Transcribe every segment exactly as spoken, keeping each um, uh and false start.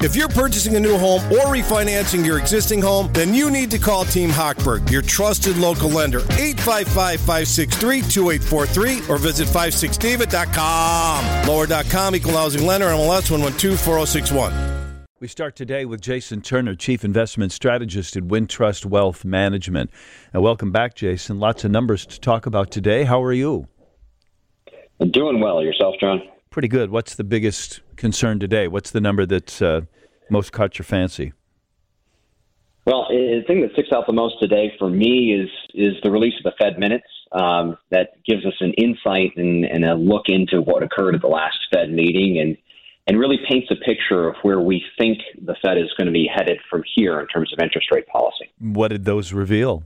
If you're purchasing a new home or refinancing your existing home, then you need to call Team Hochberg, your trusted local lender. eight five five, five six three, two eight four three or visit five six david dot com. Lower dot com, equal housing lender, M L S one one two four zero six one. We start today with Jason Turner, Chief Investment Strategist at Wintrust Wealth Management. And welcome back, Jason. Lots of numbers to talk about today. How are you? I'm doing well. Yourself, John? Pretty good. What's the biggest concern today? What's the number that's uh, most caught your fancy? Well, the thing that sticks out the most today for me is is the release of the Fed minutes. Um, that gives us an insight and, and a look into what occurred at the last Fed meeting and, and really paints a picture of where we think the Fed is going to be headed from here in terms of interest rate policy. What did those reveal?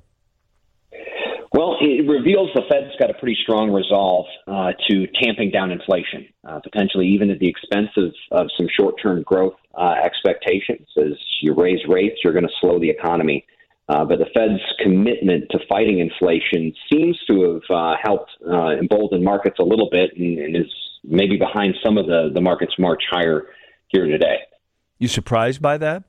Well, it reveals the Fed's got a pretty strong resolve uh, to tamping down inflation, uh, potentially even at the expense of, of some short-term growth uh, expectations. As you raise rates, you're going to slow the economy. Uh, but the Fed's commitment to fighting inflation seems to have uh, helped uh, embolden markets a little bit and, and is maybe behind some of the, the market's march higher here today. You surprised by that?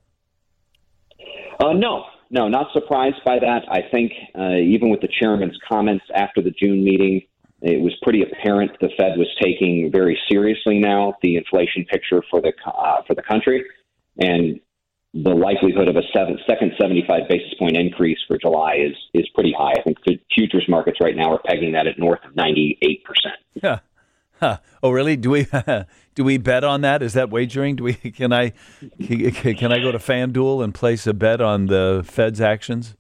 Uh, no. No, not surprised by that. I think uh, even with the chairman's comments after the June meeting, it was pretty apparent the Fed was taking very seriously now the inflation picture for the uh, for the country, and the likelihood of a seven, second seventy-five basis point increase for July is is pretty high. I think the futures markets right now are pegging that at north of ninety-eight percent. Yeah. Huh. Oh, really? Do we do we bet on that? Is that wagering? Do we? Can I can I go to FanDuel and place a bet on the Fed's actions?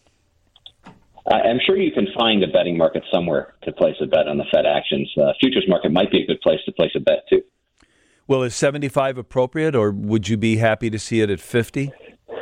I'm sure you can find a betting market somewhere to place a bet on the Fed actions. Uh, futures market might be a good place to place a bet too. Well, is seventy-five appropriate, or would you be happy to see it at fifty?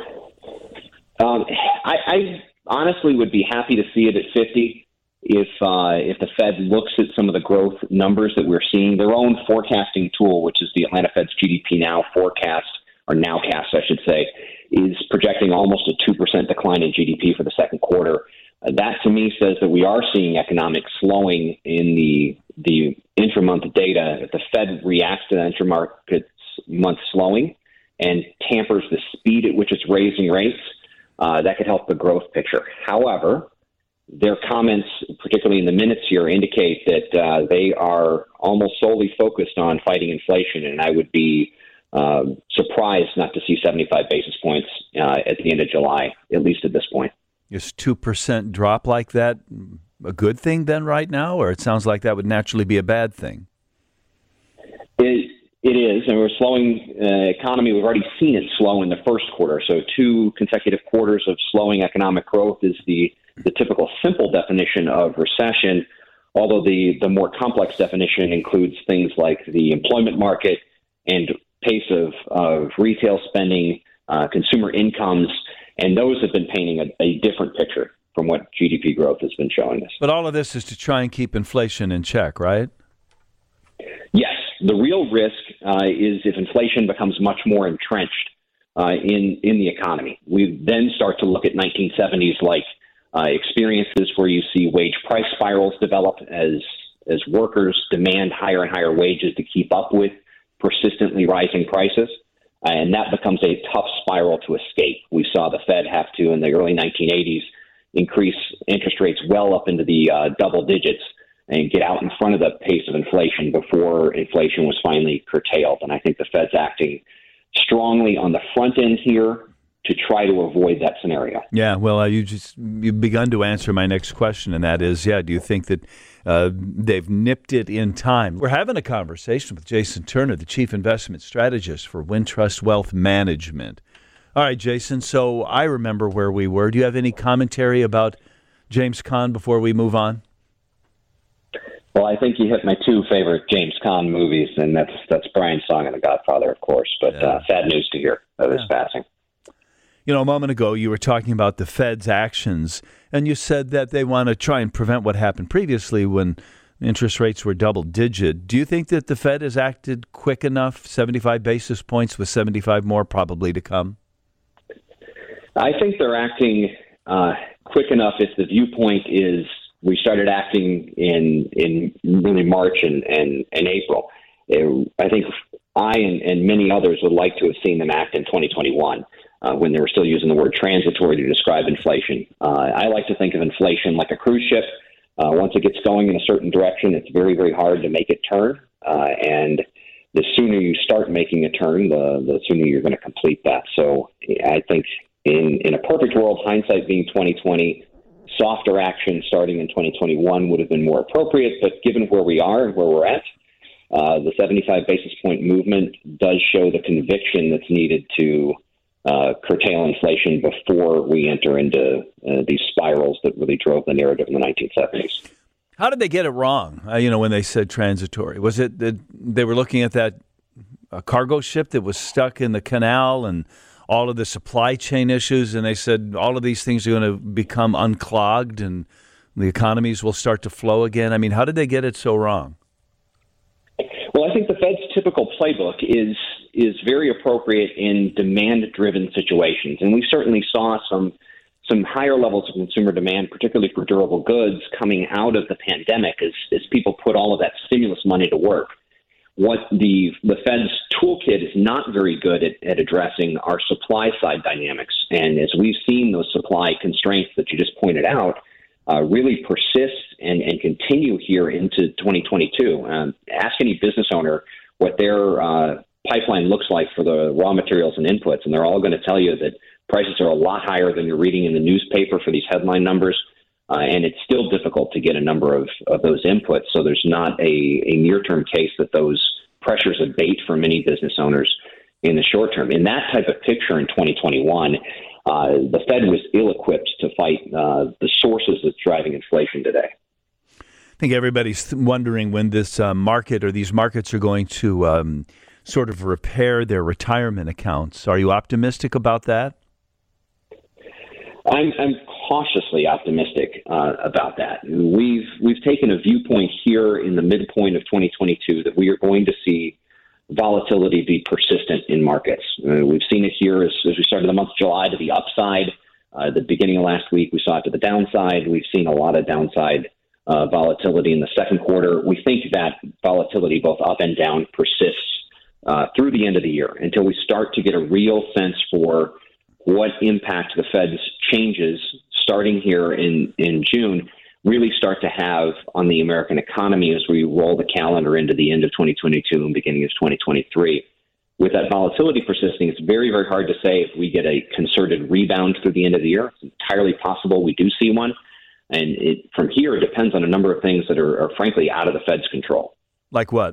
Um, I, I honestly would be happy to see it at fifty. If uh, if the Fed looks at some of the growth numbers that we're seeing, their own forecasting tool, which is the Atlanta Fed's G D P Now forecast, or Nowcast, I should say, is projecting almost a two percent decline in G D P for the second quarter. Uh, that, to me, says that we are seeing economic slowing in the the intra-month data. If the Fed reacts to the intra-market month slowing and tampers the speed at which it's raising rates, uh, that could help the growth picture. However, their comments, particularly in the minutes here, indicate that uh, they are almost solely focused on fighting inflation, and I would be uh, surprised not to see seventy-five basis points uh, at the end of July, at least at this point. Is two percent drop like that a good thing then right now, or it sounds like that would naturally be a bad thing? It, it is, and we're slowing uh, economy. We've already seen it slow in the first quarter, so two consecutive quarters of slowing economic growth is the the typical simple definition of recession, although the, the more complex definition includes things like the employment market and pace of, of retail spending, uh, consumer incomes, and those have been painting a, a different picture from what G D P growth has been showing us. But all of this is to try and keep inflation in check, right? Yes. The real risk uh, is if inflation becomes much more entrenched uh, in, in the economy. We then start to look at nineteen seventies like Uh, experiences where you see wage price spirals develop as as workers demand higher and higher wages to keep up with persistently rising prices, uh, and that becomes a tough spiral to escape. We saw the Fed have to, in the early nineteen eighties, increase interest rates well up into the uh, double digits and get out in front of the pace of inflation before inflation was finally curtailed. And I think the Fed's acting strongly on the front end here to try to avoid that scenario. Yeah, well, uh, you just you've begun to answer my next question, and that is, yeah, do you think that uh, they've nipped it in time? We're having a conversation with Jason Turner, the Chief Investment Strategist for Wintrust Wealth Management. All right, Jason, so I remember where we were. Do you have any commentary about James Caan before we move on? Well, I think you hit my two favorite James Caan movies, and that's that's Brian's Song and The Godfather, of course, but yeah. uh, sad news to hear of his yeah. passing. You know, a moment ago, you were talking about the Fed's actions, and you said that they want to try and prevent what happened previously when interest rates were double-digit. Do you think that the Fed has acted quick enough, seventy-five basis points with seventy-five more probably to come? I think they're acting uh, quick enough if the viewpoint is we started acting in in really March and, and, and April. It, I think I and, and many others would like to have seen them act in twenty twenty-one uh, when they were still using the word transitory to describe inflation. Uh, I like to think of inflation like a cruise ship. Uh, once it gets going in a certain direction, it's very, very hard to make it turn. Uh, and the sooner you start making a turn, the, the sooner you're going to complete that. So I think in, in a perfect world, hindsight being twenty twenty, softer action starting in twenty twenty-one would have been more appropriate. But given where we are and where we're at, uh, the seventy-five basis point movement does show the conviction that's needed to uh, curtail inflation before we enter into uh, these spirals that really drove the narrative in the nineteen seventies. How did they get it wrong, uh, you know, when they said transitory? Was it that they were looking at that uh, cargo ship that was stuck in the canal and all of the supply chain issues, and they said all of these things are going to become unclogged and the economies will start to flow again? I mean, how did they get it so wrong? Well, I think the Fed's typical playbook is is very appropriate in demand-driven situations, and we certainly saw some some higher levels of consumer demand, particularly for durable goods, coming out of the pandemic as, as people put all of that stimulus money to work. What the the Fed's toolkit is not very good at, at addressing are supply-side dynamics, and as we've seen those supply constraints that you just pointed out uh, really persist and, and continue here into twenty twenty-two. Um, ask any business owner what their uh, pipeline looks like for the raw materials and inputs, and they're all going to tell you that prices are a lot higher than you're reading in the newspaper for these headline numbers, uh, and it's still difficult to get a number of, of those inputs. So there's not a, a near-term case that those pressures abate for many business owners in the short term. In that type of picture in twenty twenty-one, uh, the Fed was ill-equipped to fight uh, the sources that's driving inflation today. I think everybody's wondering when this uh, market or these markets are going to um, sort of repair their retirement accounts. Are you optimistic about that? I'm, I'm cautiously optimistic uh, about that. We've we've taken a viewpoint here in the midpoint of twenty twenty-two that we are going to see volatility be persistent in markets. Uh, we've seen it here as, as we started the month of July to the upside. Uh, the beginning of last week, we saw it to the downside. We've seen a lot of downside uh, volatility in the second quarter. We think that volatility, both up and down, persists uh, through the end of the year until we start to get a real sense for what impact the Fed's changes starting here in, in June really start to have on the American economy as we roll the calendar into the end of twenty twenty-two and beginning of twenty twenty-three. With that volatility persisting, it's very, very hard to say if we get a concerted rebound through the end of the year. It's entirely possible we do see one. And it, from here, it depends on a number of things that are, are frankly out of the Fed's control. Like what?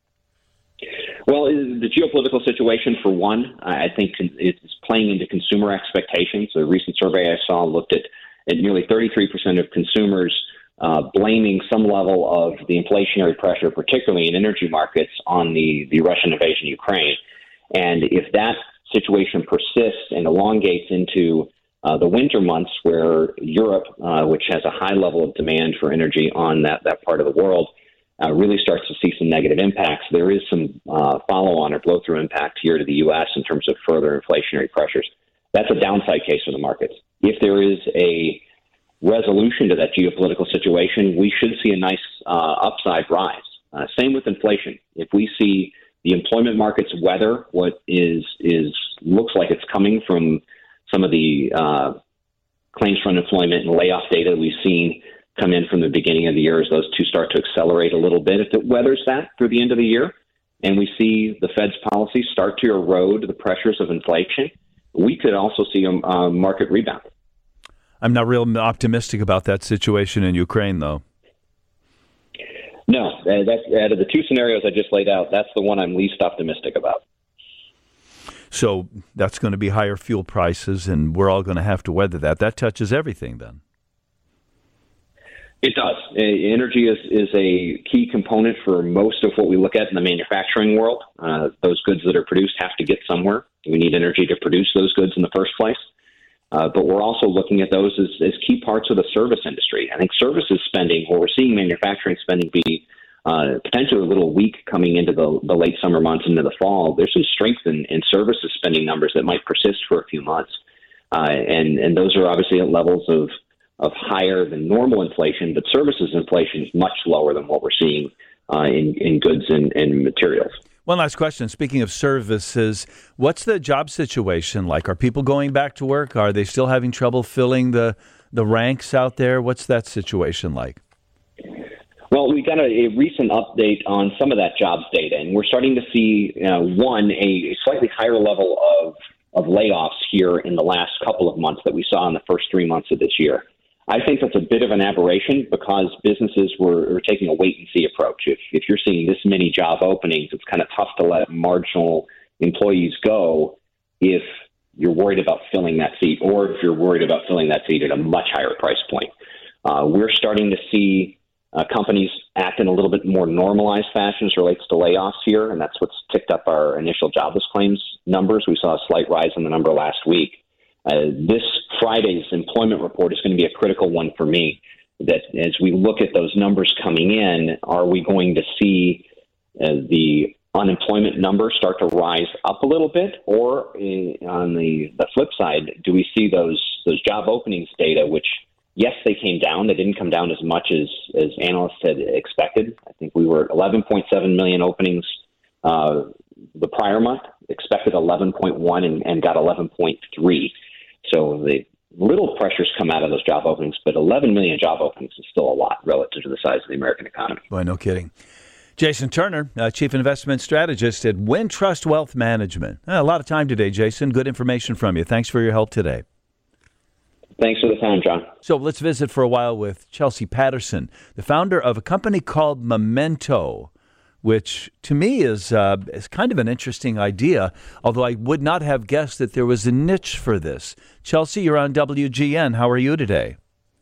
Well, the geopolitical situation, for one, I think it's playing into consumer expectations. A recent survey I saw looked at, at nearly thirty-three percent of consumers uh, blaming some level of the inflationary pressure, particularly in energy markets, on the, the Russian invasion of Ukraine. And if that situation persists and elongates into uh, the winter months where Europe, uh, which has a high level of demand for energy on that, that part of the world, Uh, really starts to see some negative impacts, there is some uh, follow-on or blow-through impact here to the U S in terms of further inflationary pressures. That's a downside case for the markets. If there is a resolution to that geopolitical situation, we should see a nice uh, upside rise. Uh, same with inflation. If we see the employment markets weather what is is looks like it's coming from some of the uh, claims for unemployment and layoff data we've seen come in from the beginning of the year as those two start to accelerate a little bit. If it weathers that through the end of the year and we see the Fed's policies start to erode the pressures of inflation, we could also see a uh, market rebound. I'm not real optimistic about that situation in Ukraine, though. No, that's, out of the two scenarios I just laid out, that's the one I'm least optimistic about. So that's going to be higher fuel prices, and we're all going to have to weather that. That touches everything then. It does. Energy is, is a key component for most of what we look at in the manufacturing world. Uh, those goods that are produced have to get somewhere. We need energy to produce those goods in the first place. Uh, but we're also looking at those as, as key parts of the service industry. I think services spending, where we're seeing manufacturing spending be uh, potentially a little weak coming into the, the late summer months into the fall, there's some strength in, in services spending numbers that might persist for a few months. Uh, and, and those are obviously at levels of of higher than normal inflation, but services inflation is much lower than what we're seeing uh, in, in goods and, and materials. One last question. Speaking of services, what's the job situation like? Are people going back to work? Are they still having trouble filling the, the ranks out there? What's that situation like? Well, we got a, a recent update on some of that jobs data, and we're starting to see, uh, one, a slightly higher level of, of layoffs here in the last couple of months that we saw in the first three months of this year. I think that's a bit of an aberration because businesses were, were taking a wait-and-see approach. If, if you're seeing this many job openings, it's kind of tough to let marginal employees go if you're worried about filling that seat or if you're worried about filling that seat at a much higher price point. Uh, we're starting to see uh, companies act in a little bit more normalized fashion as relates to layoffs here, and that's what's ticked up our initial jobless claims numbers. We saw a slight rise in the number last week. Uh, this Friday's employment report is going to be a critical one for me, that as we look at those numbers coming in, are we going to see uh, the unemployment numbers start to rise up a little bit? Or uh, on the, the flip side, do we see those those job openings data, which, yes, they came down. They didn't come down as much as, as analysts had expected. I think we were at eleven point seven million openings uh, the prior month, expected eleven point one and, and got eleven point three. So the little pressures come out of those job openings, but eleven million job openings is still a lot relative to the size of the American economy. Boy, no kidding. Jason Turner, uh, Chief Investment Strategist at Wintrust Wealth Management. Uh, a lot of time today, Jason. Good information from you. Thanks for your help today. Thanks for the time, John. So let's visit for a while with Chelsea Patterson, the founder of a company called Memento, which to me is uh, is kind of an interesting idea, although I would not have guessed that there was a niche for this. Chelsea, you're on W G N. How are you today?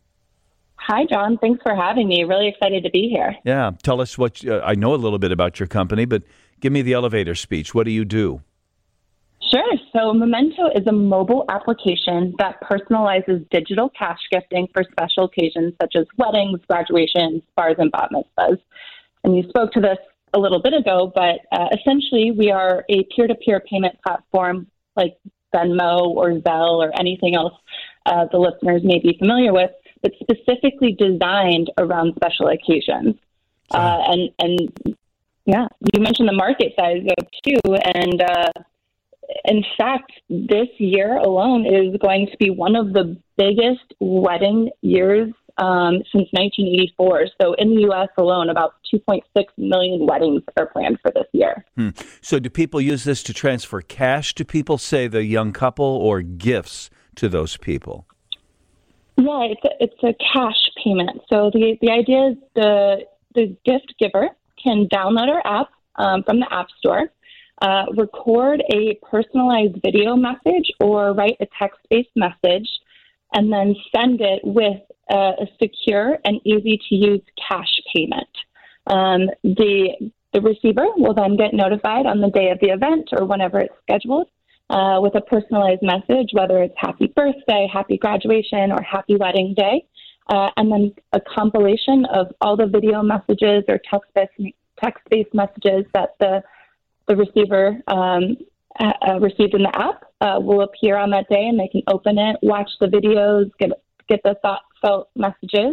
Hi, John. Thanks for having me. Really excited to be here. Yeah. Tell us what, uh, I know a little bit about your company, but give me the elevator speech. What do you do? Sure. So Memento is a mobile application that personalizes digital cash gifting for special occasions such as weddings, graduations, bars, and bat mitzvahs. And you spoke to this a little bit ago, but uh, essentially we are a peer-to-peer payment platform like Venmo or Zelle or anything else uh, the listeners may be familiar with, but specifically designed around special occasions. Uh, and, and yeah, you mentioned the market size too. And uh, in fact, this year alone is going to be one of the biggest wedding years Um, since nineteen eighty-four. So in the U S alone, about two point six million weddings are planned for this year. Hmm. So do people use this to transfer cash to people, say the young couple, or gifts to those people? Yeah, it's a, it's a cash payment. So the, the idea is the, the gift giver can download our app um, from the App Store, uh, record a personalized video message or write a text-based message, and then send it with uh, a secure and easy-to-use cash payment. Um, the the receiver will then get notified on the day of the event or whenever it's scheduled uh, with a personalized message, whether it's happy birthday, happy graduation, or happy wedding day, uh, and then a compilation of all the video messages or text-based, text-based messages that the, the receiver um, uh, received in the app uh, will appear on that day, and they can open it, watch the videos, get get the thought-felt messages,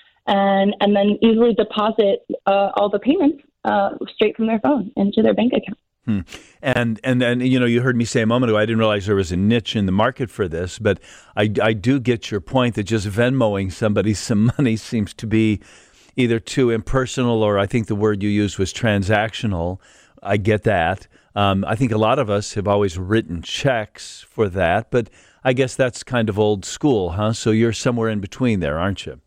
and and then easily deposit uh, all the payments uh, straight from their phone into their bank account. Hmm. And, and and you know, you heard me say a moment ago, I didn't realize there was a niche in the market for this, but I, I do get your point that just Venmoing somebody some money seems to be either too impersonal, or I think the word you used was transactional. I get that. Um, I think a lot of us have always written checks for that, but I guess that's kind of old school, huh? So you're somewhere in between there, aren't you?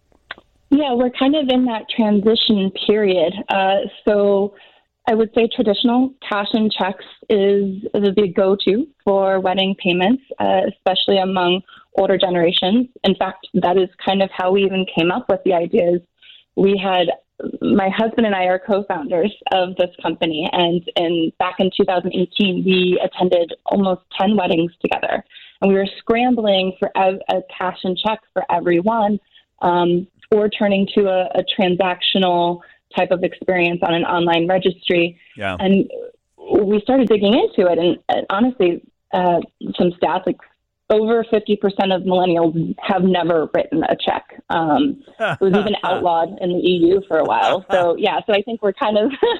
Yeah, we're kind of in that transition period. Uh, so I would say traditional cash and checks is the go-to for wedding payments, uh, especially among older generations. In fact, that is kind of how we even came up with the ideas. We had my husband and I are co-founders of this company, and, and back in two thousand eighteen, we attended almost ten weddings together, and we were scrambling for a, a cash and check for everyone, um, or turning to a, a transactional type of experience on an online registry. Yeah. And we started digging into it, and, and honestly, uh, some stats like over fifty percent of millennials have never written a check. Um, it was even outlawed in the E U for a while. So, yeah, so I think we're kind of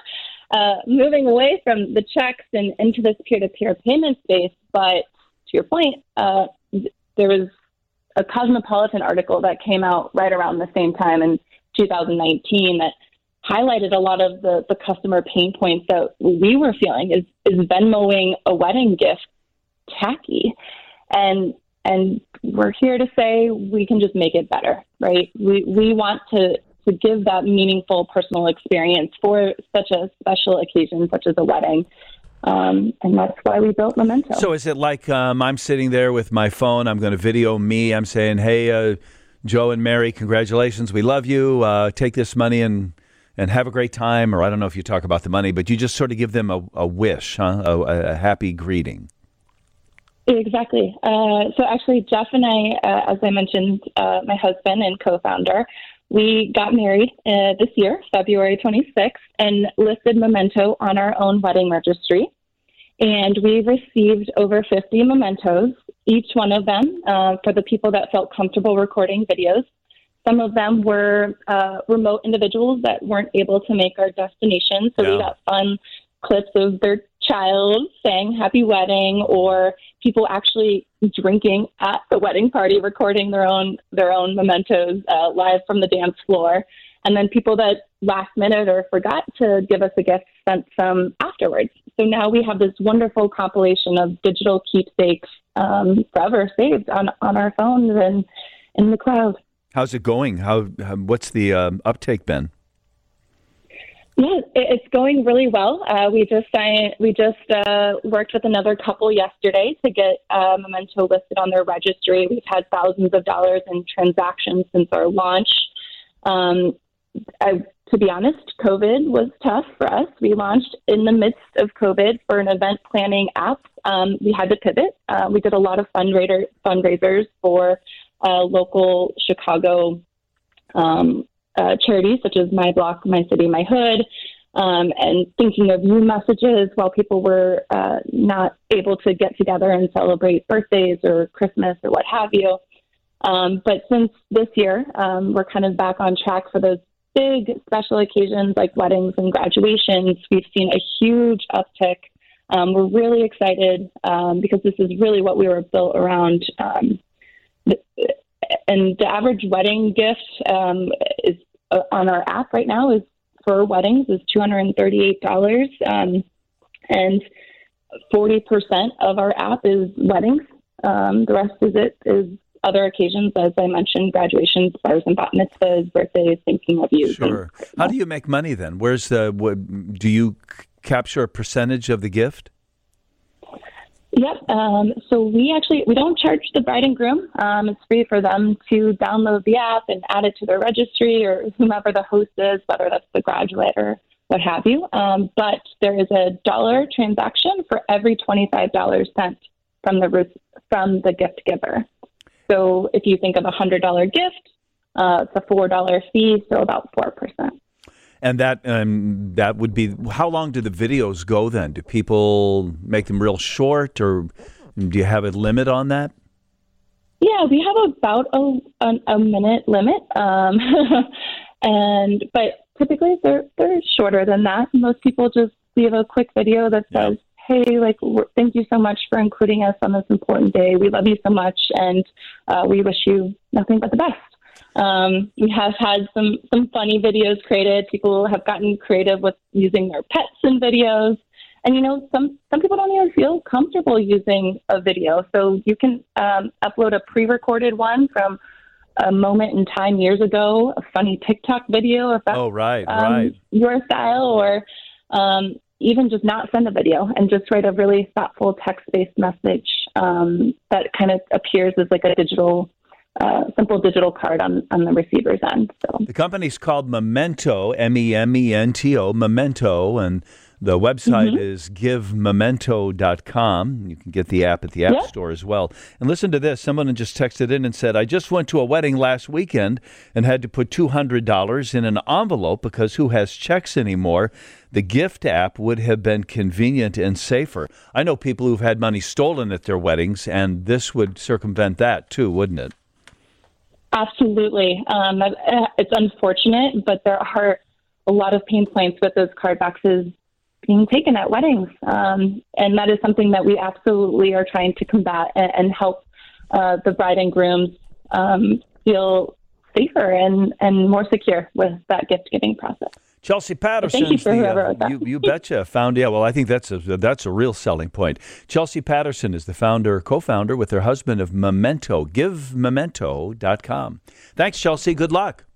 uh, moving away from the checks and into this peer-to-peer payment space. But to your point, uh, there was a Cosmopolitan article that came out right around the same time in two thousand nineteen that highlighted a lot of the, the customer pain points that we were feeling. Is, is Venmoing a wedding gift tacky? And and we're here to say we can just make it better, right? We we want to, to give that meaningful personal experience for such a special occasion, such as a wedding. Um, and that's why we built Memento. So is it like um, I'm sitting there with my phone, I'm going to video me, I'm saying, hey, uh, Joe and Mary, congratulations, we love you, uh, take this money and and have a great time, or I don't know if you talk about the money, but you just sort of give them a, a wish, huh? a, a happy greeting. Exactly. Uh, so actually, Jeff and I, uh, as I mentioned, uh, my husband and co-founder, we got married uh, this year, February twenty-sixth, and listed Memento on our own wedding registry. And we received over fifty mementos, each one of them uh, for the people that felt comfortable recording videos. Some of them were uh, remote individuals that weren't able to make our destination. So yeah. we got fun clips of their child saying happy wedding, or people actually drinking at the wedding party, recording their own their own mementos uh, live from the dance floor. And then people that last minute or forgot to give us a gift sent some afterwards. So now we have this wonderful compilation of digital keepsakes um, forever saved on, on our phones and in the cloud. How's it going? How, what's the um, uptake been? Yeah, it's going really well. Uh, we just signed, we just uh, worked with another couple yesterday to get uh, Memento listed on their registry. We've had thousands of dollars in transactions since our launch. Um, I, to be honest, COVID was tough for us. We launched in the midst of COVID for an event planning app. Um, we had to pivot. Uh, we did a lot of fundraiser fundraisers for uh, local Chicago um Uh, charities such as My Block, My City, My Hood, um, and thinking of you messages while people were uh, not able to get together and celebrate birthdays or Christmas or what have you. Um, but since this year, um, we're kind of back on track for those big special occasions like weddings and graduations. We've seen a huge uptick. Um, we're really excited um, because this is really what we were built around. Um, And the average wedding gift um, is uh, on our app right now is for weddings is two hundred thirty-eight dollars, um, and forty percent of our app is weddings. Um, the rest of it is other occasions, as I mentioned, graduations, bars and bat mitzvahs, birthdays, thinking of you. Sure. How do you make money then? Where's the? What, do you c- capture a percentage of the gift? Yep. Um, so we actually, we don't charge the bride and groom. Um, it's free for them to download the app and add it to their registry, or whomever the host is, whether that's the graduate or what have you. Um, but there is a dollar transaction for every twenty-five dollars sent from the from the gift giver. So if you think of a one hundred dollars gift, uh, it's a four dollars fee, so about four percent. And that um, that would be, how long do the videos go then? Do people make them real short, or do you have a limit on that? Yeah, we have about a, a, a minute limit. Um, and but typically they're, they're shorter than that. Most people just leave a quick video that says, yeah. hey, like, thank you so much for including us on this important day. We love you so much, and uh, we wish you nothing but the best. Um, we have had some, some funny videos created. People have gotten creative with using their pets in videos. And, you know, some, some people don't even feel comfortable using a video. So you can um, upload a pre-recorded one from a moment in time years ago, a funny TikTok video, if that's oh, right, um, right. your style, or um, even just not send a video and just write a really thoughtful text-based message um, that kind of appears as like a digital Uh, simple digital card on, on the receiver's end. So the company's called Memento, M E M E N T O, Memento, and the website mm-hmm. is give memento dot com. You can get the app at the App yep. Store as well. And listen to this. Someone just texted in and said, I just went to a wedding last weekend and had to put two hundred dollars in an envelope because who has checks anymore? The gift app would have been convenient and safer. I know people who've had money stolen at their weddings, and this would circumvent that too, wouldn't it? Absolutely. Um, it's unfortunate, but there are a lot of pain points with those card boxes being taken at weddings. Um, and that is something that we absolutely are trying to combat and, and help uh, the bride and grooms um, feel safer and, and more secure with that gift-giving process. Chelsea Patterson. Thank you for the, whoever uh, wrote that. You, you betcha. Found, yeah, well, I think that's a, that's a real selling point. Chelsea Patterson is the founder, co-founder with her husband of Memento, give memento dot com. Thanks, Chelsea. Good luck.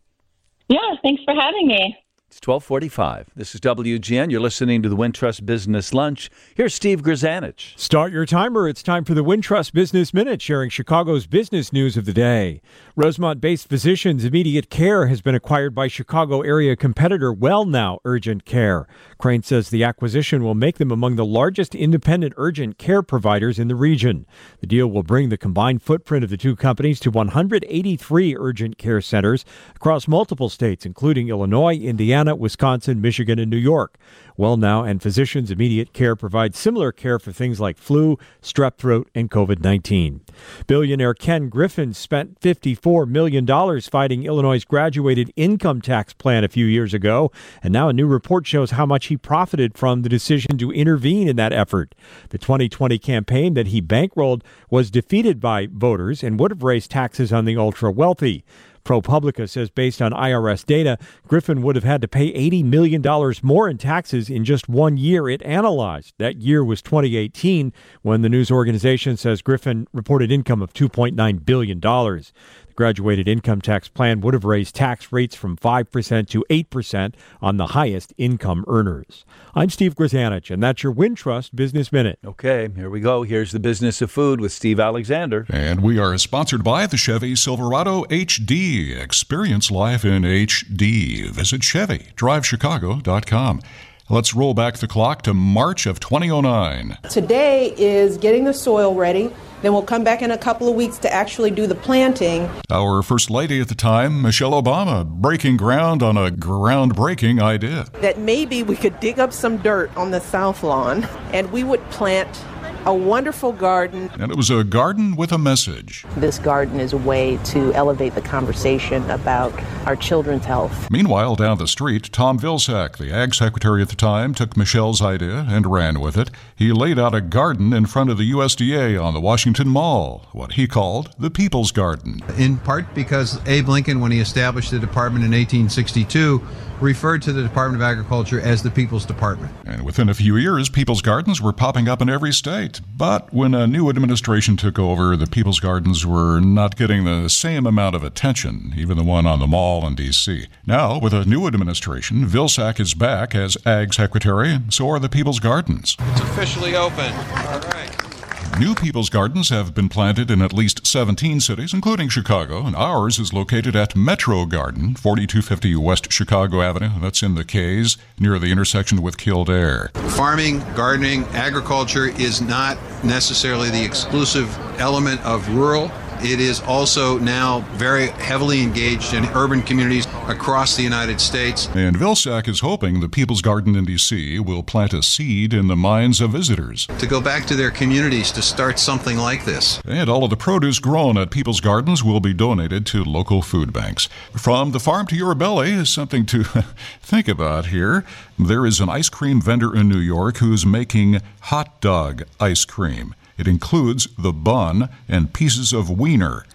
Yeah, thanks for having me. It's twelve forty-five. This is W G N. You're listening to the Wintrust Business Lunch. Here's Steve Grzanich. Start your timer. It's time for the Wintrust Business Minute, sharing Chicago's business news of the day. Rosemont-based Physicians Immediate Care has been acquired by Chicago area competitor WellNow Urgent Care. Crane says the acquisition will make them among the largest independent urgent care providers in the region. The deal will bring the combined footprint of the two companies to one hundred eighty-three urgent care centers across multiple states, including Illinois, Indiana, Wisconsin, Michigan, and New York. WellNow and Physicians Immediate Care provide similar care for things like flu, strep throat, and covid nineteen. Billionaire Ken Griffin spent fifty-four million dollars fighting Illinois' graduated income tax plan a few years ago, and now a new report shows how much he profited from the decision to intervene in that effort. The twenty twenty campaign that he bankrolled was defeated by voters and would have raised taxes on the ultra-wealthy. ProPublica says based on I R S data, Griffin would have had to pay eighty million dollars more in taxes in just one year it analyzed. That year was twenty eighteen, when the news organization says Griffin reported income of two point nine billion dollars. The graduated income tax plan would have raised tax rates from five percent to eight percent on the highest income earners. I'm Steve Grzanich, and that's your Wintrust Business Minute. Okay, here we go. Here's the business of food with Steve Alexander. And we are sponsored by the Chevy Silverado H D. Experience life in H D. Visit Chevy Drive Chicago dot com. Let's roll back the clock to March of twenty oh nine. Today is getting the soil ready. Then we'll come back in a couple of weeks to actually do the planting. Our First Lady at the time, Michelle Obama, breaking ground on a groundbreaking idea. That maybe we could dig up some dirt on the south lawn and we would plant a wonderful garden. And it was a garden with a message. This garden is a way to elevate the conversation about our children's health. Meanwhile, down the street, Tom Vilsack, the ag secretary at the time, took Michelle's idea and ran with it. He laid out a garden in front of the U S D A on the Washington Mall, what he called the People's Garden. In part because Abe Lincoln, when he established the department in eighteen sixty-two, referred to the Department of Agriculture as the People's Department. And within a few years, People's Gardens were popping up in every state. But when a new administration took over, the People's Gardens were not getting the same amount of attention, even the one on the Mall in D C. Now, with a new administration, Vilsack is back as Ag Secretary, and so are the People's Gardens. It's officially open. All right. New People's Gardens have been planted in at least seventeen cities, including Chicago, and ours is located at Metro Garden, forty-two fifty West Chicago Avenue. That's in the Kays, near the intersection with Kildare. Farming, gardening, agriculture is not necessarily the exclusive element of rural. It is also now very heavily engaged in urban communities across the United States. And Vilsack is hoping the People's Garden in D C will plant a seed in the minds of visitors. To go back to their communities to start something like this. And all of the produce grown at People's Gardens will be donated to local food banks. From the farm to your belly is something to think about here. There is an ice cream vendor in New York who's making hot dog ice cream. It includes the bun and pieces of wiener.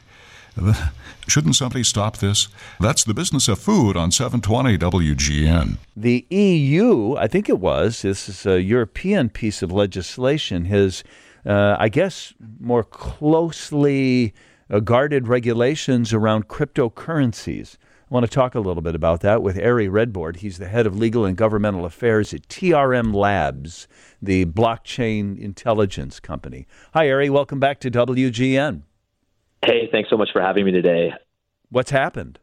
Shouldn't somebody stop this? That's the business of food on seven twenty W G N. The E U, I think it was, this is a European piece of legislation, has, uh, I guess, more closely uh, guarded regulations around cryptocurrencies. I want to talk a little bit about that with Ari Redbord. He's the head of legal and governmental affairs at T R M Labs, the blockchain intelligence company. Hi, Ari. Welcome back to W G N. Hey, thanks so much for having me today. What's happened?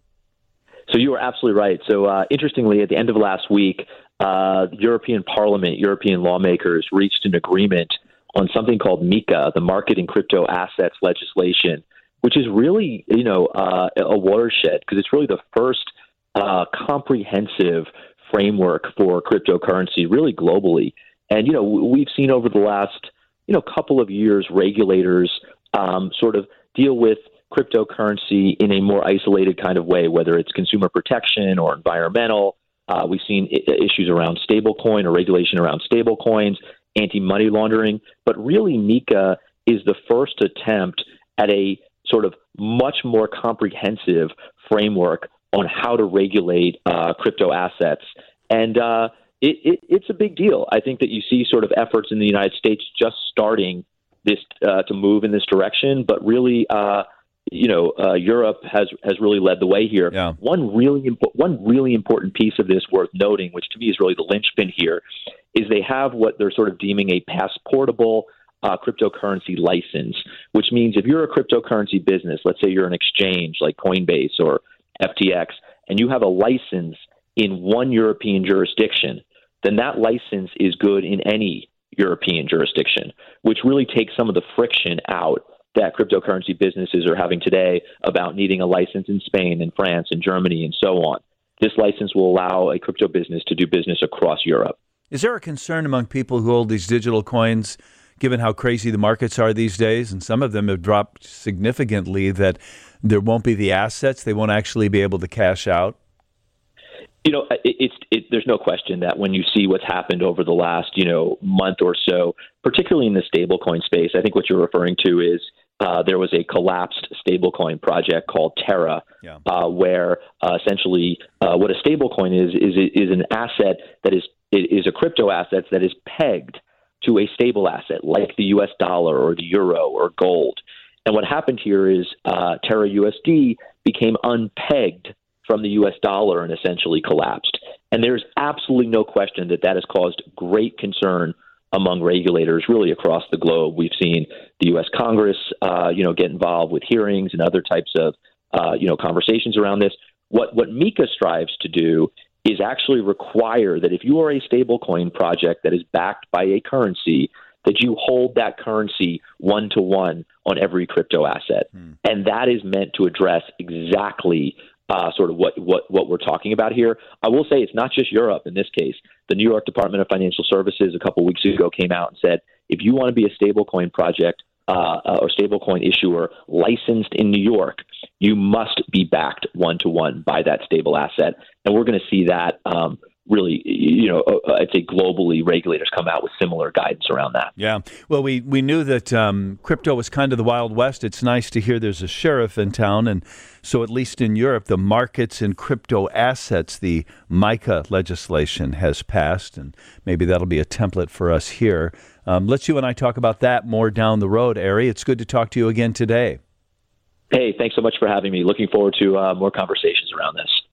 So you were absolutely right. So uh, interestingly, at the end of last week, uh, the European Parliament, European lawmakers reached an agreement on something called MiCA, the Market in Crypto Assets legislation, which is really, you know, uh, a watershed because it's really the first uh, comprehensive framework for cryptocurrency, really globally. And, you know, we've seen over the last, you know, couple of years, regulators um, sort of deal with cryptocurrency in a more isolated kind of way, whether it's consumer protection or environmental. Uh, we've seen I- issues around stablecoin or regulation around stablecoins, anti-money laundering. But really, MiCA is the first attempt at a sort of much more comprehensive framework on how to regulate uh, crypto assets. And uh, it, it, it's a big deal. I think that you see sort of efforts in the United States just starting this uh, to move in this direction, but really, uh, you know, uh, Europe has has really led the way here. Yeah. One really impo- one really important piece of this worth noting, which to me is really the linchpin here, is they have what they're sort of deeming a passportable uh, cryptocurrency license, which means if you're a cryptocurrency business, let's say you're an exchange like Coinbase or F T X, and you have a license in one European jurisdiction, then that license is good in any European jurisdiction, which really takes some of the friction out that cryptocurrency businesses are having today about needing a license in Spain and France and Germany and so on. This license will allow a crypto business to do business across Europe. Is there a concern among people who hold these digital coins, given how crazy the markets are these days, and some of them have dropped significantly, that there won't be the assets, they won't actually be able to cash out? You know, it, it's it, there's no question that when you see what's happened over the last, you know, month or so, particularly in the stablecoin space, I think what you're referring to is uh, there was a collapsed stablecoin project called Terra, yeah. uh, where uh, essentially uh, what a stablecoin is is is an asset that is is a crypto asset that is pegged to a stable asset like the U S dollar or the euro or gold. And what happened here is uh, Terra U S D became unpegged from the U S dollar and essentially collapsed. And there's absolutely no question that that has caused great concern among regulators really across the globe. We've seen the U S Congress, uh, you know, get involved with hearings and other types of, uh, you know, conversations around this. What what MiCA strives to do is actually require that if you are a stablecoin project that is backed by a currency, that you hold that currency one-to-one on every crypto asset. Hmm. And that is meant to address exactly Uh, sort of what, what, what we're talking about here. I will say it's not just Europe in this case. The New York Department of Financial Services a couple weeks ago came out and said, if you want to be a stablecoin project uh, or stablecoin issuer licensed in New York, you must be backed one-to-one by that stable asset. And we're going to see that um, really, you know, uh, I'd say globally regulators come out with similar guidance around that. Yeah. Well, we, we knew that um, crypto was kind of the Wild West. It's nice to hear there's a sheriff in town. And so at least in Europe, the markets in crypto assets, the MiCA legislation has passed, and maybe that'll be a template for us here. Um, let's you and I talk about that more down the road, Ari. It's good to talk to you again today. Hey, thanks so much for having me. Looking forward to uh, more conversations around this.